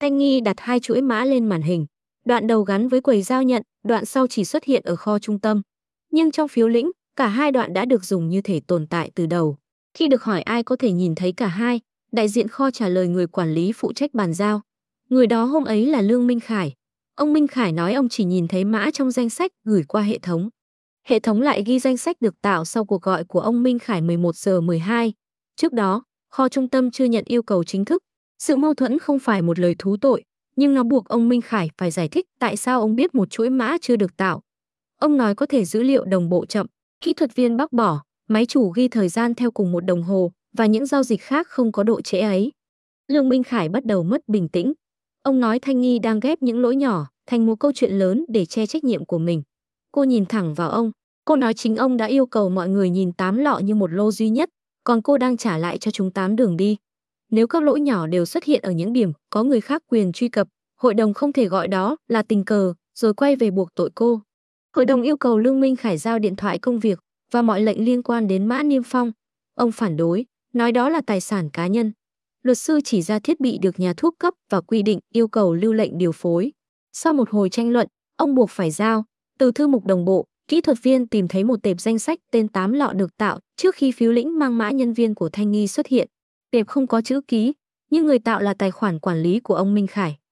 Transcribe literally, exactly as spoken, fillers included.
Thanh Nghi đặt hai chuỗi mã lên màn hình. Đoạn đầu gắn với quầy giao nhận, đoạn sau chỉ xuất hiện ở kho trung tâm. Nhưng trong phiếu lĩnh, cả hai đoạn đã được dùng như thể tồn tại từ đầu. Khi được hỏi ai có thể nhìn thấy cả hai, đại diện kho trả lời người quản lý phụ trách bàn giao. Người đó hôm ấy là Lương Minh Khải. Ông Minh Khải nói ông chỉ nhìn thấy mã trong danh sách gửi qua hệ thống. Hệ thống lại ghi danh sách được tạo sau cuộc gọi của ông Minh Khải mười một giờ mười hai. Trước đó, kho trung tâm chưa nhận yêu cầu chính thức. Sự mâu thuẫn không phải một lời thú tội, nhưng nó buộc ông Minh Khải phải giải thích tại sao ông biết một chuỗi mã chưa được tạo. Ông nói có thể dữ liệu đồng bộ chậm, kỹ thuật viên bác bỏ, máy chủ ghi thời gian theo cùng một đồng hồ và những giao dịch khác không có độ trễ ấy. Lương Minh Khải bắt đầu mất bình tĩnh. Ông nói Thanh Nghi đang ghép những lỗi nhỏ thành một câu chuyện lớn để che trách nhiệm của mình. Cô nhìn thẳng vào ông. Cô nói chính ông đã yêu cầu mọi người nhìn tám lọ như một lô duy nhất, còn cô đang trả lại cho chúng tám đường đi. Nếu các lỗi nhỏ đều xuất hiện ở những điểm có người khác quyền truy cập, hội đồng không thể gọi đó là tình cờ rồi quay về buộc tội cô. Hội đồng yêu cầu Lương Minh Khải giao điện thoại công việc và mọi lệnh liên quan đến mã niêm phong. Ông phản đối, nói đó là tài sản cá nhân. Luật sư chỉ ra thiết bị được nhà thuốc cấp và quy định yêu cầu lưu lệnh điều phối. Sau một hồi tranh luận, ông buộc phải giao. Từ thư mục đồng bộ, kỹ thuật viên tìm thấy một tệp danh sách tên tám lọ được tạo trước khi phiếu lĩnh mang mã nhân viên của Thanh Nghi xuất hiện. Tệp không có chữ ký, nhưng người tạo là tài khoản quản lý của ông Minh Khải.